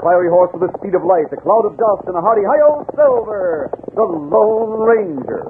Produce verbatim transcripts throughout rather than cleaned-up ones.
fiery horse with the speed of light, a cloud of dust, and a hearty hi-yo Silver, the Lone Ranger.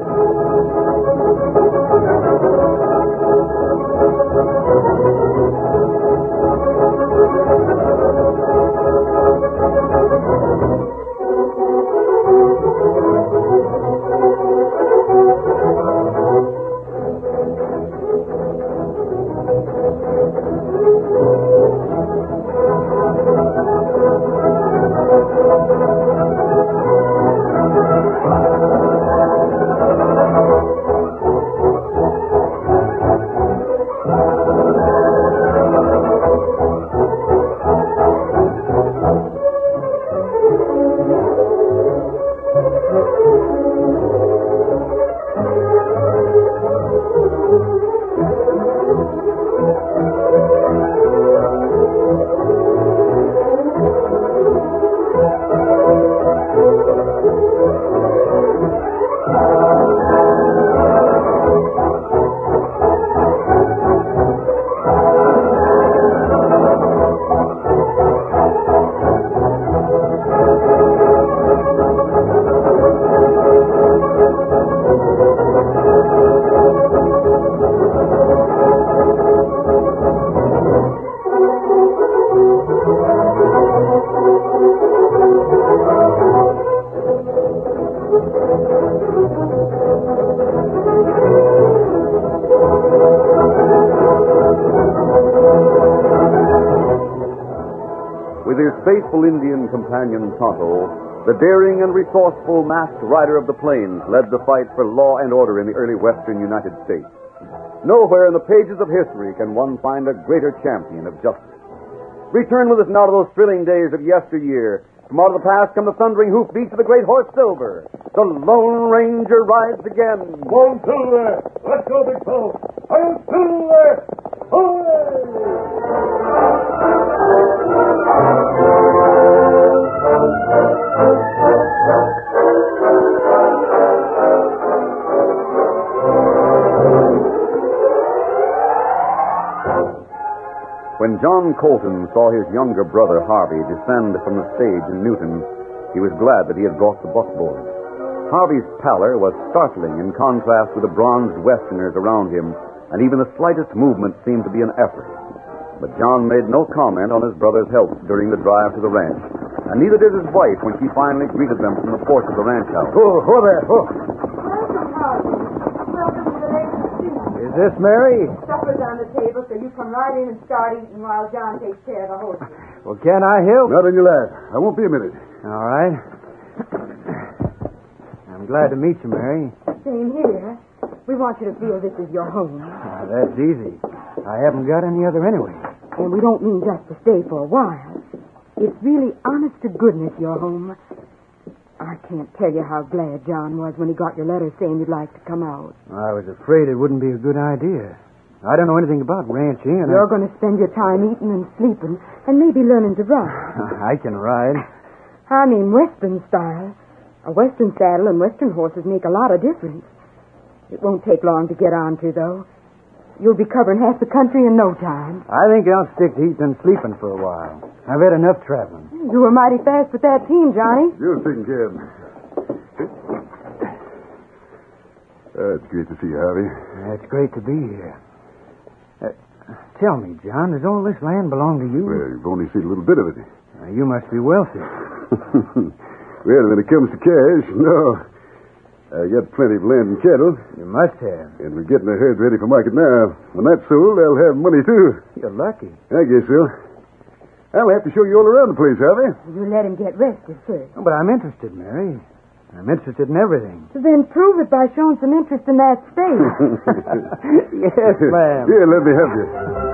With his faithful Indian companion Tonto, the daring and resourceful masked rider of the plains led the fight for law and order in the early western United States. Nowhere in the pages of history can one find a greater champion of justice. Return with us now to those thrilling days of yesteryear. From out of the past come the thundering hoofbeats of the great horse Silver. The Lone Ranger rides again. Go on, Silver! Let's go, big fellow! I'm Silver! When John Colton saw his younger brother Harvey descend from the stage in Newton, he was glad that he had brought the buckboard. Harvey's pallor was startling in contrast with the bronzed Westerners around him, and even the slightest movement seemed to be an effort. But John made no comment on his brother's health during the drive to the ranch, and neither did his wife when she finally greeted them from the porch of the ranch house. Oh, who there? Oh. Welcome, Harvey. Welcome to the ladies' tea. Is this Mary? Supper's on the table, so you come right in and start eating while John takes care of the horses. Well, can I help? Not on your lad. I won't be a minute. All right. I'm glad to meet you, Mary. Same here. We want you to feel this is your home. Ah, that's easy. I haven't got any other anyway. And we don't mean just to stay for a while. It's really honest to goodness your home. I can't tell you how glad John was when he got your letter saying you'd like to come out. I was afraid it wouldn't be a good idea. I don't know anything about ranching. And You're I... going to spend your time eating and sleeping and maybe learning to ride. I can ride. I mean Western style. A Western saddle and Western horses make a lot of difference. It won't take long to get on to, though. You'll be covering half the country in no time. I think I'll stick to eating and sleeping for a while. I've had enough traveling. You were mighty fast with that team, Johnny. You're taking care of me. Uh, it's great to see you, Harvey. It's great to be here. Uh, tell me, John, does all this land belong to you? Well, you've only seen a little bit of it. Uh, you must be wealthy. Well, when it comes to cash, no. I got plenty of land and cattle. You must have. And we're getting our herds ready for market now. When that's sold, I'll have money, too. You're lucky. I guess so. I'll have to show you all around the place, Harvey. You let him get rested first. Oh, but I'm interested, Mary. I'm interested in everything. Then prove it by showing some interest in that state. Yes, ma'am. Here, let me help you.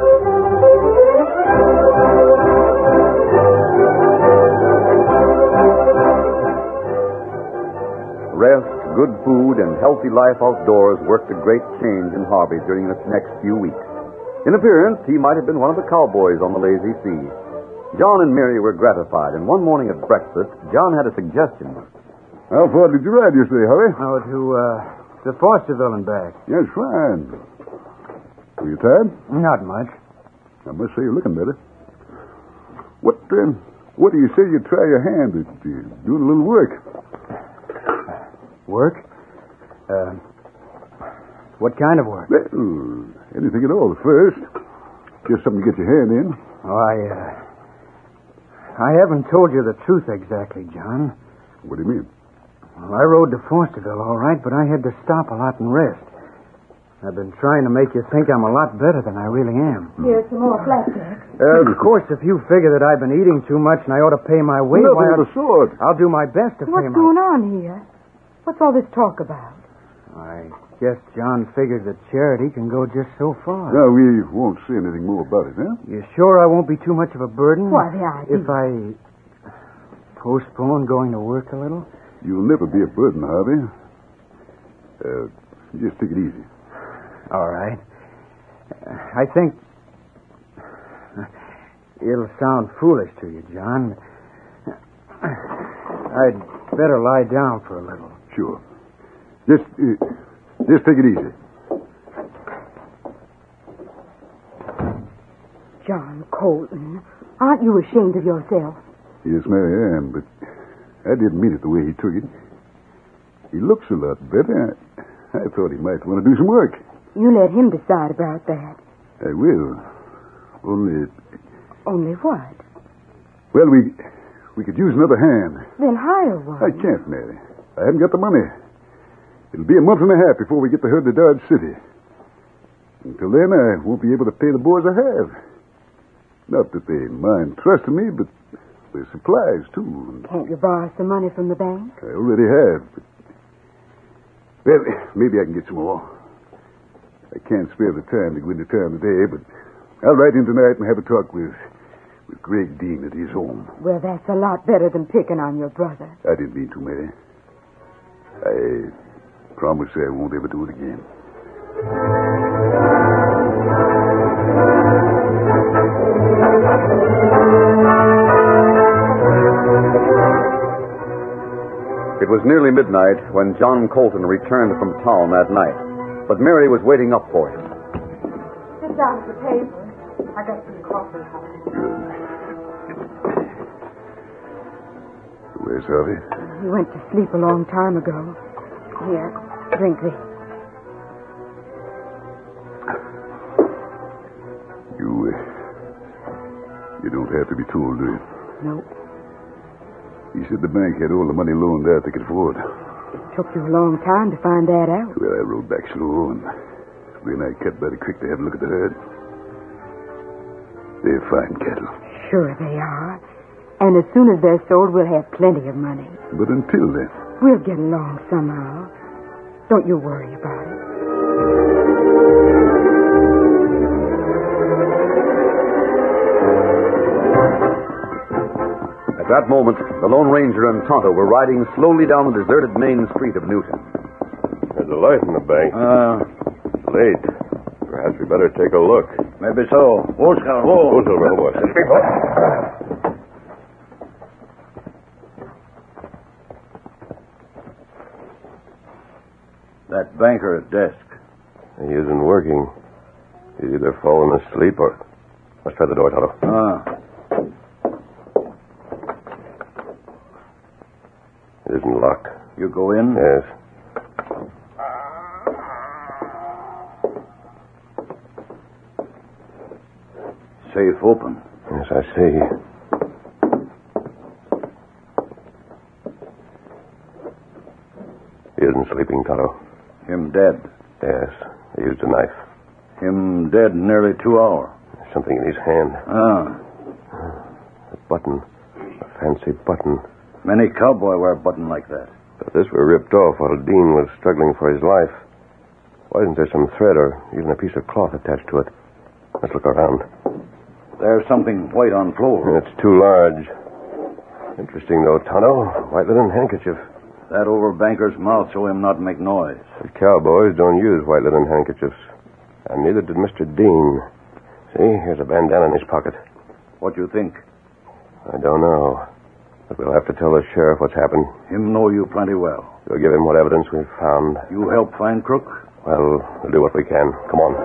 Rest, good food, and healthy life outdoors worked a great change in Harvey during this next few weeks. In appearance, he might have been one of the cowboys on the lazy sea. John and Mary were gratified, and one morning at breakfast, John had a suggestion. How far did you ride yesterday, Harvey? Oh, to, uh, to Fosterville and back. Yes, fine. Were you tired? Not much. I must say you're looking better. What, uh, What do you say you try your hand at uh, doing a little work? Work? Uh, what kind of work? Well, anything at all at first. Just something to get your hand in. Oh, I, uh... I haven't told you the truth exactly, John. What do you mean? Well, I rode to Fosterville, all right, but I had to stop a lot and rest. I've been trying to make you think I'm a lot better than I really am. Here's some more flapjacks. Uh, of course, if you figure that I've been eating too much and I ought to pay my way, Nothing why, of I'll, the sort. I'll do my best to What's pay my... going on here? What's all this talk about? I guess John figures that charity can go just so far. No, we won't say anything more about it, huh? You sure I won't be too much of a burden? Why, the idea. If I postpone going to work a little? You'll never be a burden, Harvey. Uh, just take it easy. All right. I think it'll sound foolish to you, John. I'd better lie down for a little. Sure. Just, uh, just take it easy. John Colton, aren't you ashamed of yourself? Yes, Mary, I am, but I didn't mean it the way he took it. He looks a lot better. I, I thought he might want to do some work. You let him decide about that. I will. Only, Only what? well, we we could use another hand. Then hire one. I can't, Mary. I haven't got the money. It'll be a month and a half before we get the herd to Dodge City. Until then, I won't be able to pay the boys I have. Not that they mind trusting me, but there's supplies, too. Can't you borrow some money from the bank? I already have. But... Well, maybe I can get some more. I can't spare the time to go into town today, but I'll write in tonight and have a talk with, with Greg Dean at his home. Well, that's a lot better than picking on your brother. I didn't mean to, Mary. I promise I won't ever do it again. It was nearly midnight when John Colton returned from town that night, but Mary was waiting up for him. Sit down at the table. I got some coffee. Where's Harvey? He went to sleep a long time ago. Here, drink this. You, uh, you don't have to be told, do you? Nope. He said the bank had all the money loaned out they could afford. It took you a long time to find that out. Well, I rode back slow, and then I cut by the creek to have a look at the herd. They're fine cattle. Sure they are. And as soon as they're sold, we'll have plenty of money. But until then... We'll get along somehow. Don't you worry about it. At that moment, the Lone Ranger and Tonto were riding slowly down the deserted main street of Newton. There's a light in the bank. Uh, It's late. Perhaps we better take a look. maybe so. Oscar, whoa. Who's over, boss? That banker at desk. He isn't working. He's either fallen asleep or... Let's try the door, Tonto. Ah. It isn't locked. You go in? Yes. Safe open. Yes, I see. He isn't sleeping, Tonto. Him dead. Yes. He used a knife. Him dead nearly two hours. There's something in his hand. Ah. A button. A fancy button. Many cowboy wear a button like that. But this were ripped off while Dean was struggling for his life. Why isn't there some thread or even a piece of cloth attached to it? Let's look around. There's something white on floor. It's too large. Interesting, though, Tonto. White linen handkerchief. That over banker's mouth so him not make noise. But cowboys don't use white linen handkerchiefs. And neither did Mister Dean. See, here's a bandana in his pocket. What you think? I don't know. But we'll have to tell the sheriff what's happened. Him know you plenty well. We'll give him what evidence we've found. You help find crook? Well, we'll do what we can. Come on.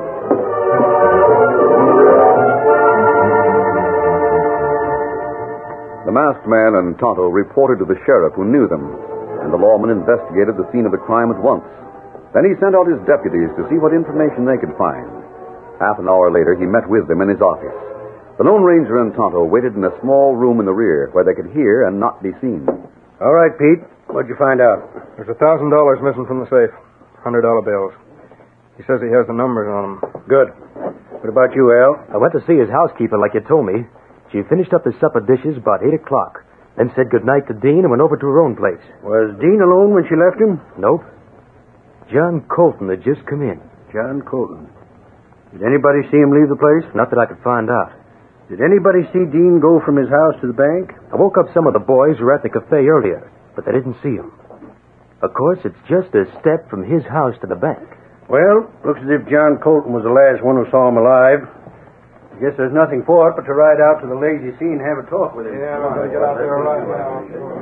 The masked man and Tonto reported to the sheriff, who knew them, and the lawman investigated the scene of the crime at once. Then he sent out his deputies to see what information they could find. Half an hour later, he met with them in his office. The Lone Ranger and Tonto waited in a small room in the rear where they could hear and not be seen. All right, Pete. What'd you find out? There's a thousand dollars missing from the safe. Hundred dollar bills. He says he has the numbers on them. Good. What about you, Al? I went to see his housekeeper like you told me. She finished up the supper dishes about eight o'clock. Then said goodnight to Dean and went over to her own place. Was Dean alone when she left him? Nope. John Colton had just come in. John Colton. Did anybody see him leave the place? Not that I could find out. Did anybody see Dean go from his house to the bank? I woke up some of the boys who were at the cafe earlier, but they didn't see him. Of course, it's just a step from his house to the bank. Well, looks as if John Colton was the last one who saw him alive. I guess there's nothing for it but to ride out to the Lazy Sea and have a talk with him. Yeah, we're going to get out there right now.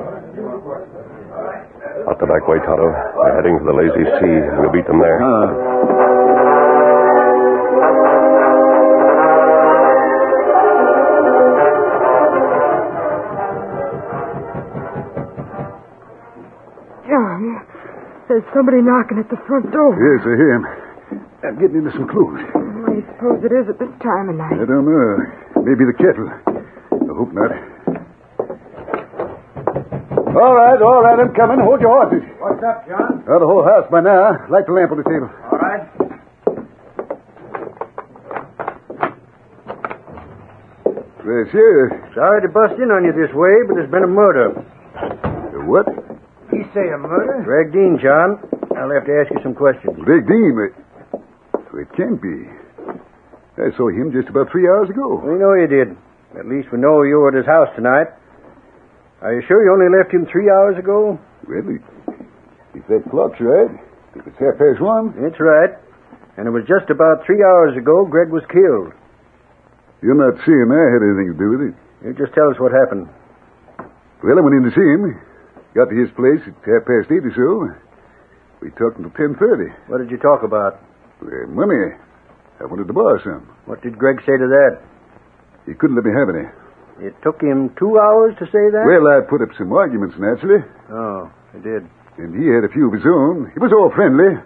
Out the back way, Tonto. We're heading to the Lazy Sea. We'll beat them there. Uh, John, there's somebody knocking at the front door. yes, I hear him. I'm getting into some clothes. Well, I suppose it is at this time of night. I don't know. Maybe the kettle. I hope not. All right, all right, I'm coming. Hold your horses. What's up, John? Well, the whole house by now. Light the lamp on the table. All right. Well, sure. Sorry to bust in on you this way, but there's been a murder. Uh, what? You say a murder? Greg Dean, John. I'll have to ask you some questions. Greg Dean. uh, Well, it can't be. I saw him just about three hours ago. We know you did. At least we know you were at his house tonight. Are you sure you only left him three hours ago? Well, if, if that clock's right, if it's half past one. That's right. And it was just about three hours ago Greg was killed. You're not saying I had anything to do with it. You just tell us what happened. Well, I went in to see him. Got to his place at half past eight or so. We talked until ten thirty. What did you talk about? Well, money. I wanted to borrow some. What did Greg say to that? He couldn't let me have any. It took him two hours to say that? Well, I put up some arguments, naturally. Oh, he did. And he had a few of his own. He was all friendly.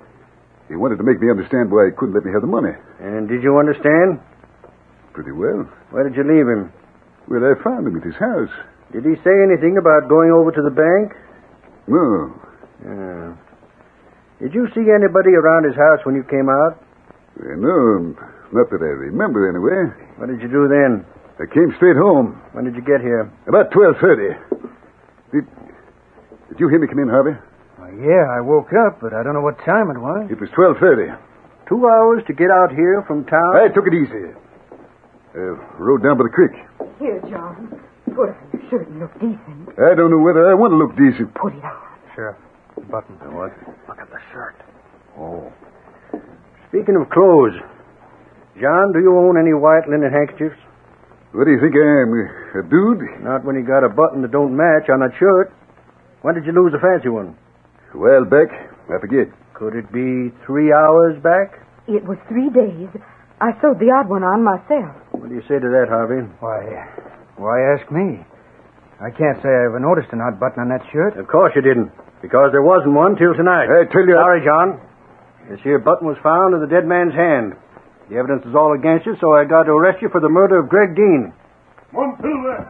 He wanted to make me understand why he couldn't let me have the money. And did you understand? Pretty well. Where did you leave him? Well, I found him at his house. Did he say anything about going over to the bank? No. Yeah. Did you see anybody around his house when you came out? Well, no, not that I remember, anyway. What did you do then? I came straight home. When did you get here? About twelve thirty. Did, did you hear me come in, Harvey? Well, yeah, I woke up, but I don't know what time it was. It was twelve thirty. Two hours to get out here from town? I took it easy. Uh, rode down by the creek. Here, John. Put on your shirt and look decent. I don't know whether I want to look decent. Put it on. Sure. The button. What? Look at the shirt. Oh. Speaking of clothes, John, do you own any white linen handkerchiefs? What do you think I am, a dude? Not when you got a button that don't match on that shirt. When did you lose a fancy one? A while back. I forget. Could it be three hours back? It was three days. I sewed the odd one on myself. What do you say to that, Harvey? Why, why ask me? I can't say I ever noticed an odd button on that shirt. Of course you didn't, because there wasn't one till tonight. I tell you... Sorry, John. This here button was found in the dead man's hand. The evidence is all against you, so I got to arrest you for the murder of Greg Dean. One, two, there.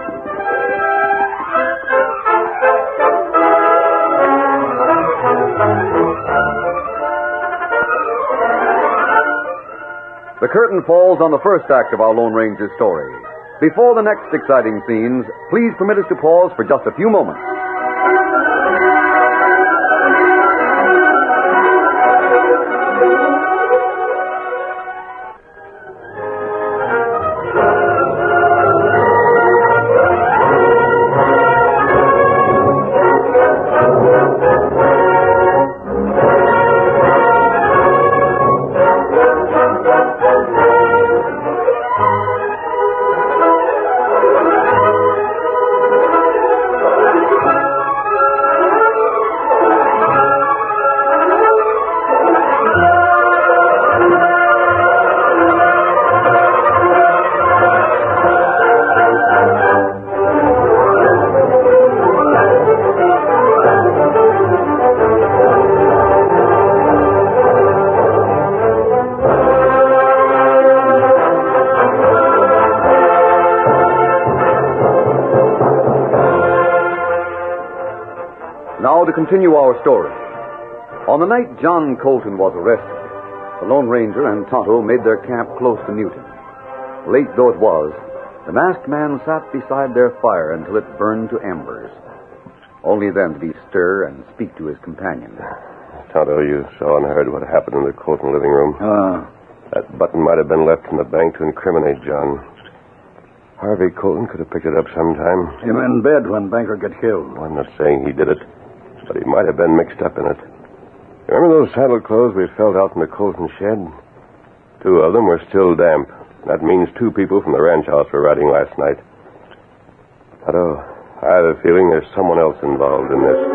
The curtain falls on the first act of our Lone Ranger story. Before the next exciting scenes, please permit us to pause for just a few moments. to continue our story. On the night John Colton was arrested, the Lone Ranger and Tonto made their camp close to Newton. Late though it was, the masked man sat beside their fire until it burned to embers. Only then did he stir and speak to his companion. Tonto, you saw and heard what happened in the Colton living room. Ah. That button might have been left in the bank to incriminate John. Harvey Colton could have picked it up sometime. Him in bed when Banker got killed. Well, I'm not saying he did it, but he might have been mixed up in it. Remember those saddle clothes we felt out in the Colton shed? Two of them were still damp. That means two people from the ranch house were riding last night. Tonto, I have a feeling there's someone else involved in this.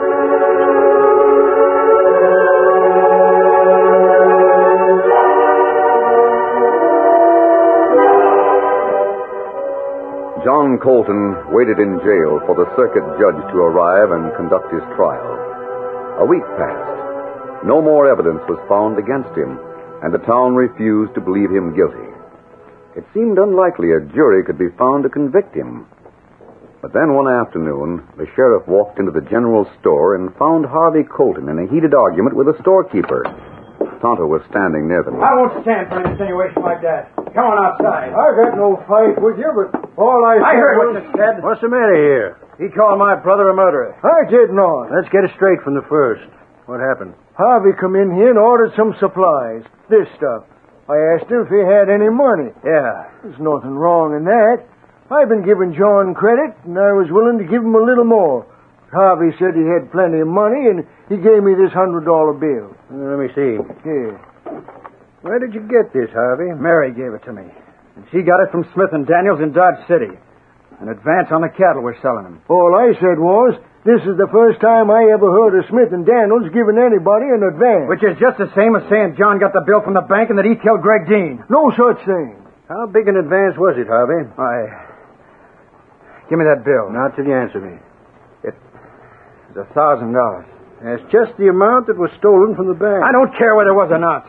John Colton waited in jail for the circuit judge to arrive and conduct his trial. A week passed. No more evidence was found against him, and the town refused to believe him guilty. It seemed unlikely a jury could be found to convict him. But then one afternoon, the sheriff walked into the general store and found Harvey Colton in a heated argument with a storekeeper. Tonto was standing near them. I won't stand for an insinuation like that. Come on outside. I got no fight with you, but all I I said heard was... what you said. What's the matter here? He called my brother a murderer. I did not. Let's get it straight from the first. What happened? Harvey come in here and ordered some supplies. This stuff. I asked him if he had any money. Yeah. There's nothing wrong in that. I've been giving John credit, and I was willing to give him a little more. Harvey said he had plenty of money, and he gave me this hundred dollar bill. Let me see. Here. Where did you get this, Harvey? Mary gave it to me. And she got it from Smith and Daniels in Dodge City. An advance on the cattle we're selling them. All I said was, this is the first time I ever heard of Smith and Daniels giving anybody an advance. Which is just the same as saying John got the bill from the bank and that he killed Greg Dean. No such thing. How big an advance was it, Harvey? I... Give me that bill. Not till you answer me. It's a thousand dollars. That's just the amount that was stolen from the bank. I don't care whether it was or not.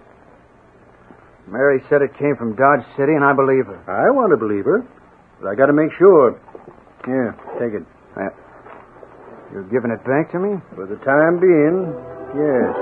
Mary said it came from Dodge City, and I believe her. I want to believe her, but I got to make sure. Here, take it. Uh, you're giving it back to me? For the time being, yes.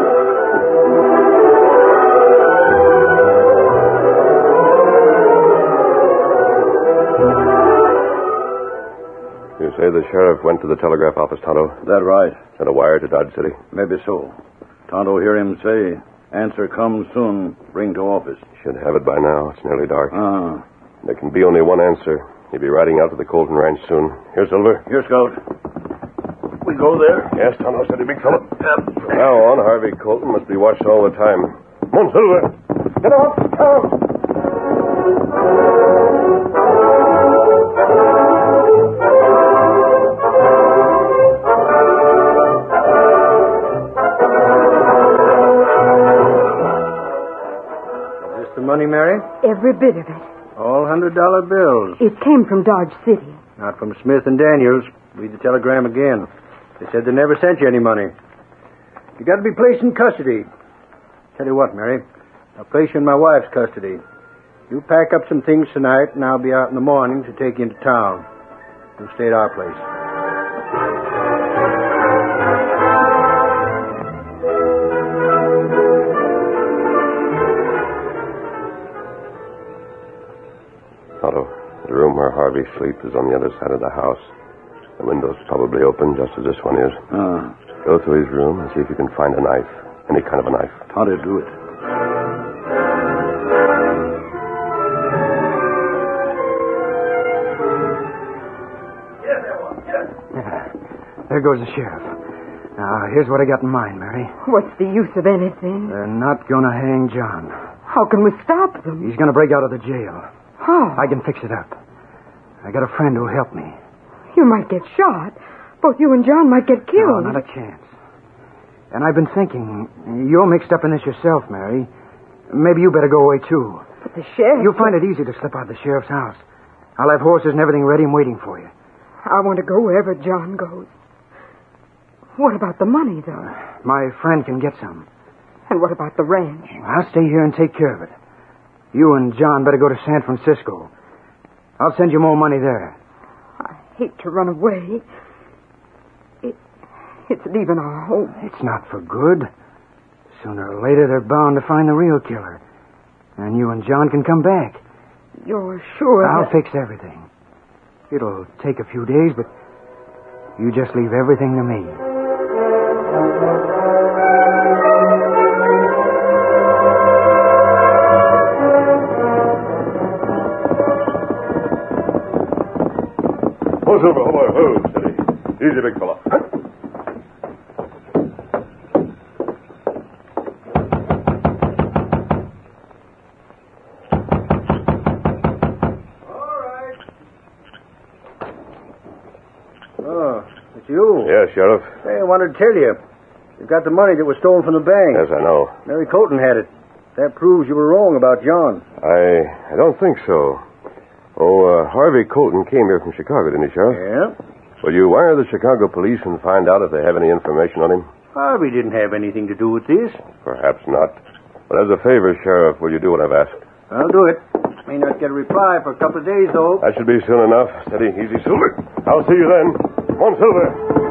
You say the sheriff went to the telegraph office, Tonto? That right. Sent a wire to Dodge City? Maybe so. Tonto hear him say, answer comes soon, bring to office. Should have it by now. It's nearly dark. Ah. There can be only one answer. He'll be riding out to the Colton Ranch soon. Here, Silver. Here, Scout. We go there? Yes, Tonto, steady, big fellow. From now on, Harvey Colton must be watched all the time. Come on, Silver. Get out. Out. Money, Mary? Every bit of it. All hundred-dollar bills. It came from Dodge City. Not from Smith and Daniels. Read the telegram again. They said they never sent you any money. You got to be placed in custody. Tell you what, Mary. I'll place you in my wife's custody. You pack up some things tonight, and I'll be out in the morning to take you into town. You'll stay at our place. Tonto, the room where Harvey sleeps is on the other side of the house. The window's probably open, just as this one is. Ah. Go through his room and see if you can find a knife. Any kind of a knife. Tonto do it. There goes the sheriff. Now, here's what I got in mind, Mary. What's the use of anything? They're not going to hang John. How can we stop them? He's going to break out of the jail. How? I can fix it up. I got a friend who'll help me. You might get shot. Both you and John might get killed. No, not a chance. And I've been thinking, you're mixed up in this yourself, Mary. Maybe you better go away, too. But the sheriff... You'll find it easy to slip out of the sheriff's house. I'll have horses and everything ready and waiting for you. I want to go wherever John goes. What about the money, though? My friend can get some. And what about the ranch? I'll stay here and take care of it. You and John better go to San Francisco. I'll send you more money there. I hate to run away. It, It's leaving our home. It's not for good. Sooner or later, they're bound to find the real killer. And you and John can come back. You're sure? I'll that... fix everything. It'll take a few days, but you just leave everything to me. Pull Silver, hold on. Hold, steady. Easy, big fella. Huh? You? Yes, Sheriff. Hey, I wanted to tell you. You got the money that was stolen from the bank. Yes, I know. Mary Colton had it. That proves you were wrong about John. I I don't think so. Oh, uh, Harvey Colton came here from Chicago, didn't he, Sheriff? Yeah? Will you wire the Chicago police and find out if they have any information on him? Harvey didn't have anything to do with this. Perhaps not. But as a favor, Sheriff, will you do what I've asked? I'll do it. May not get a reply for a couple of days, though. That should be soon enough. Steady, easy, Silver. I'll see you then. Come on, Silver.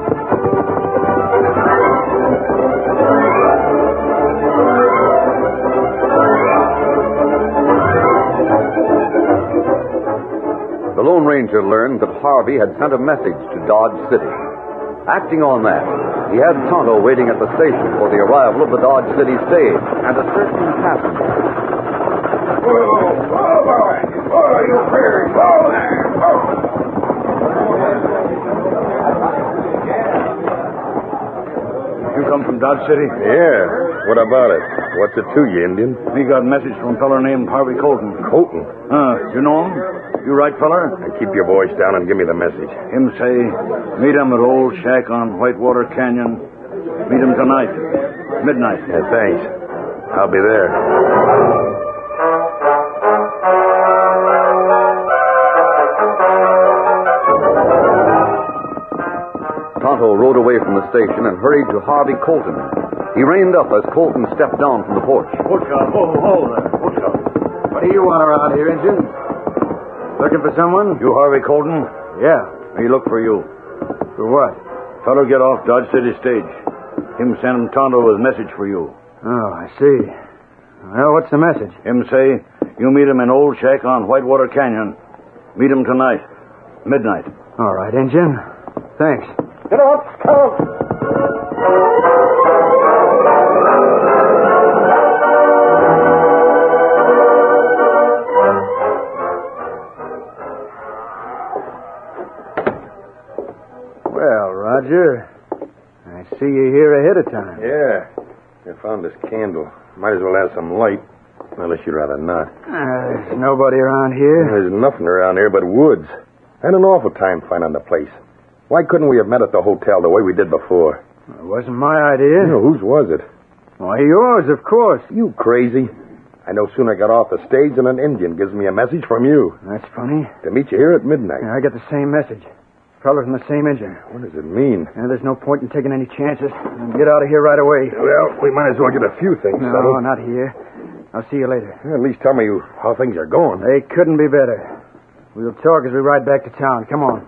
The Lone Ranger learned that Harvey had sent a message to Dodge City. Acting on that, he had Tonto waiting at the station for the arrival of the Dodge City stage and a certain passenger. Whoa, whoa, boy. Whoa, you bird. Whoa there. Whoa. You come from Dodge City? Yeah. What about it? What's it to you, Indian? We got a message from a feller named Harvey Colton. Colton? Uh, you know him? You right, feller? Now keep your voice down and give me the message. Him say, meet him at Old Shack on Whitewater Canyon. Meet him tonight. Midnight. Yeah, thanks. I'll be there. Tonto rode away from the station and hurried to Harvey Colton. He reined up as Colton stepped down from the porch. Pushka, ho, ho there. Pushka. What do you want around here, Injun? Looking for someone? You Harvey Colton? Yeah. He look for you. For what? Fellow get off Dodge City stage. Him send him Tonto with message for you. Oh, I see. Well, what's the message? Him say, you meet him in Old Shack on Whitewater Canyon. Meet him tonight. Midnight. All right, Injun. Thanks. Get up, Scout! Well, Roger, I see you here ahead of time. Yeah. I found this candle. Might as well have some light. Unless you'd rather not. Uh, there's nobody around here. There's nothing around here but woods. I had an awful time finding the place. Why couldn't we have met at the hotel the way we did before? It wasn't my idea. You know, whose was it? Why, yours, of course. You crazy. I no sooner got off the stage than an Indian gives me a message from you. That's funny. To meet you here at midnight. Yeah, I got the same message. Fellas from the same engine. What does it mean? And there's no point in taking any chances. Get out of here right away. Well, we might as well get a few things No, settled. not here. I'll see you later. At least tell me how things are going. They couldn't be better. We'll talk as we ride back to town. Come on.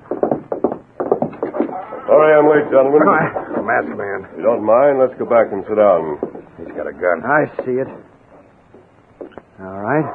Sorry I'm late, gentlemen. Hi. Masked man. If you don't mind, let's go back and sit down. He's got a gun. I see it. All right.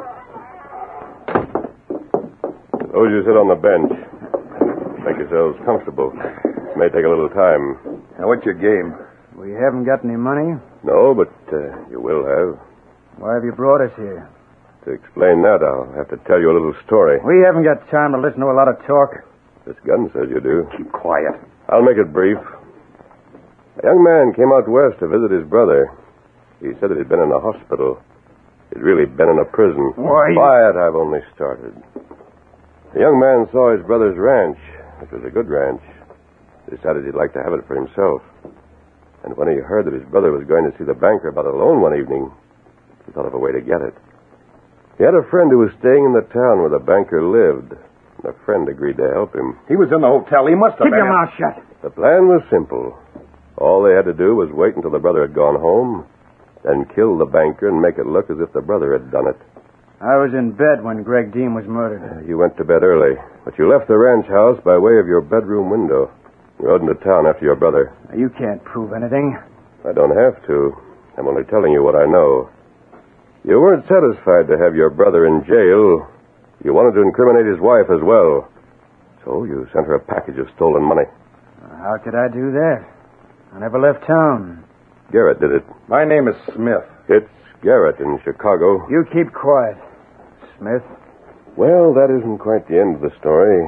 Suppose you sit on the bench. Make yourselves comfortable. It may take a little time. Now, what's your game? We haven't got any money. No, but uh, you will have. Why have you brought us here? To explain that, I'll have to tell you a little story. We haven't got time to listen to a lot of talk. This gun says you do. Keep quiet. I'll make it brief. A young man came out west to visit his brother. He said that he'd been in a hospital. He'd really been in a prison. Why? Quiet, I've only started. The young man saw his brother's ranch, which was a good ranch. Decided he'd like to have it for himself. And when he heard that his brother was going to see the banker about a loan one evening, he thought of a way to get it. He had a friend who was staying in the town where the banker lived. And a friend agreed to help him. He was in the hotel. He must have Keep been. your mouth shut. The plan was simple. All they had to do was wait until the brother had gone home, then kill the banker and make it look as if the brother had done it. I was in bed when Greg Dean was murdered. You went to bed early, but you left the ranch house by way of your bedroom window. Rode into town after your brother. You can't prove anything. I don't have to. I'm only telling you what I know. You weren't satisfied to have your brother in jail. You wanted to incriminate his wife as well. So you sent her a package of stolen money. How could I do that? I never left town. Garrett did it. My name is Smith. It's Garrett in Chicago. You keep quiet, Smith. Well, that isn't quite the end of the story.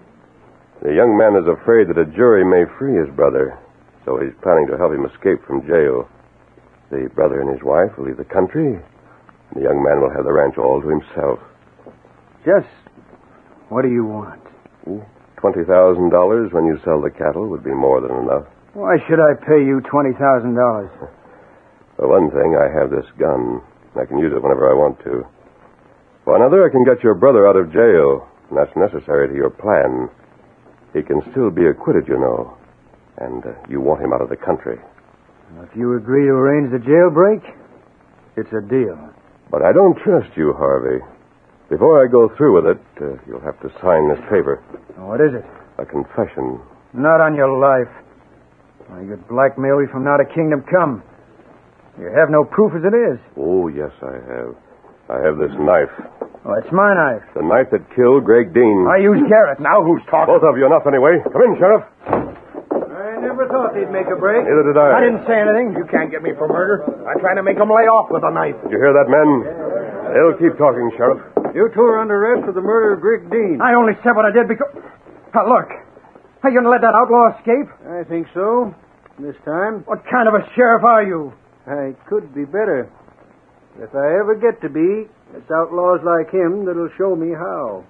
The young man is afraid that a jury may free his brother, so he's planning to help him escape from jail. The brother and his wife will leave the country, and the young man will have the ranch all to himself. Just what do you want? Twenty thousand dollars when you sell the cattle would be more than enough. Why should I pay you twenty thousand dollars? For one thing, I have this gun. I can use it whenever I want to. For another, I can get your brother out of jail, and that's necessary to your plan. He can still be acquitted, you know, and uh, you want him out of the country. If you agree to arrange the jailbreak, it's a deal. But I don't trust you, Harvey. Before I go through with it, uh, you'll have to sign this paper. What is it? A confession. Not on your life. You could blackmail me from now to kingdom come. You have no proof as it is. Oh, yes, I have. I have this knife. Oh, it's my knife. The knife that killed Greg Dean. I used Garrett. Now who's talking? Both of you, enough anyway. Come in, Sheriff. I never thought they'd make a break. Neither did I. I didn't say anything. You can't get me for murder. I'm trying to make them lay off with a knife. Did you hear that, men? They'll keep talking, Sheriff. You two are under arrest for the murder of Greg Dean. I only said what I did because... Now, look. Are you going to let that outlaw escape? I think so. This time. What kind of a sheriff are you? I could be better. If I ever get to be, it's outlaws like him that'll show me how.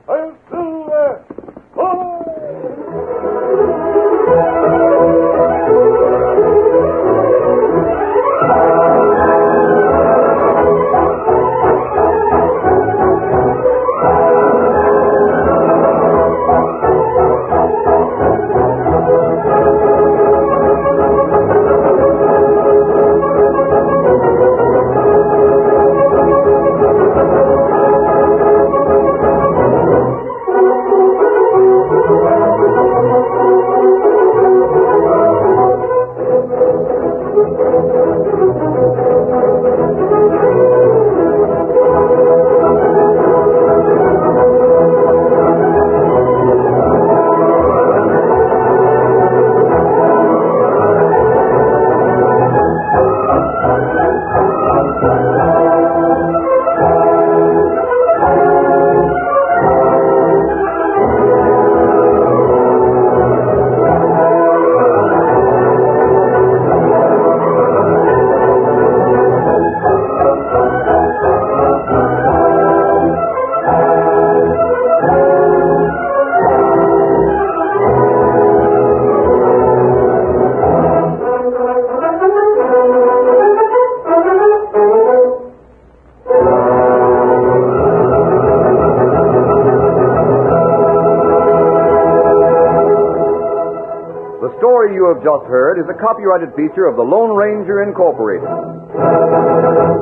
You have just heard is a copyrighted feature of the Lone Ranger Incorporated.